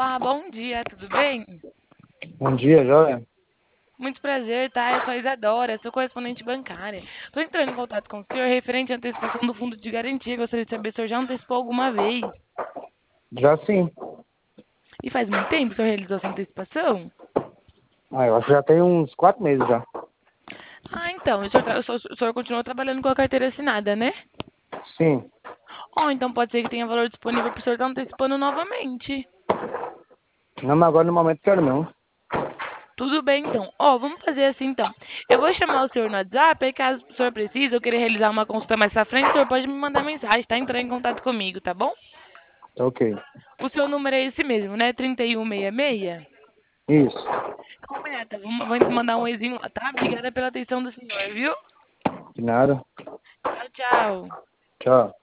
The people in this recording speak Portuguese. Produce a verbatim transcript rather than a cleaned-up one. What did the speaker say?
Olá, bom dia, tudo bem? Bom dia, joia. Muito prazer, tá? Eu sou a Isadora, sou correspondente bancária. Tô entrando em contato com o senhor referente à antecipação do fundo de garantia. Gostaria de saber se o senhor já antecipou alguma vez. Já sim. E faz muito tempo que o senhor realizou essa antecipação? Ah, eu acho que já tem uns quatro meses já. Ah, então, o senhor, tra- o senhor, o senhor continua trabalhando com a carteira assinada, né? Sim. Ó, então pode ser que tenha valor disponível para o senhor estar antecipando novamente. Não, mas agora no momento quero não. Tudo bem, então. Ó, vamos fazer assim, então. Eu vou chamar o senhor no WhatsApp, aí caso o senhor precise, eu querer realizar uma consulta mais pra frente, o senhor pode me mandar mensagem, tá? Entrar em contato comigo, tá bom? Tá ok. O seu número é esse mesmo, né? trinta e um sessenta e seis? Isso. Combinado, tá? Vou vou mandar um oizinho lá, tá? Obrigada pela atenção do senhor, viu? De nada. Tchau, tchau. Tchau.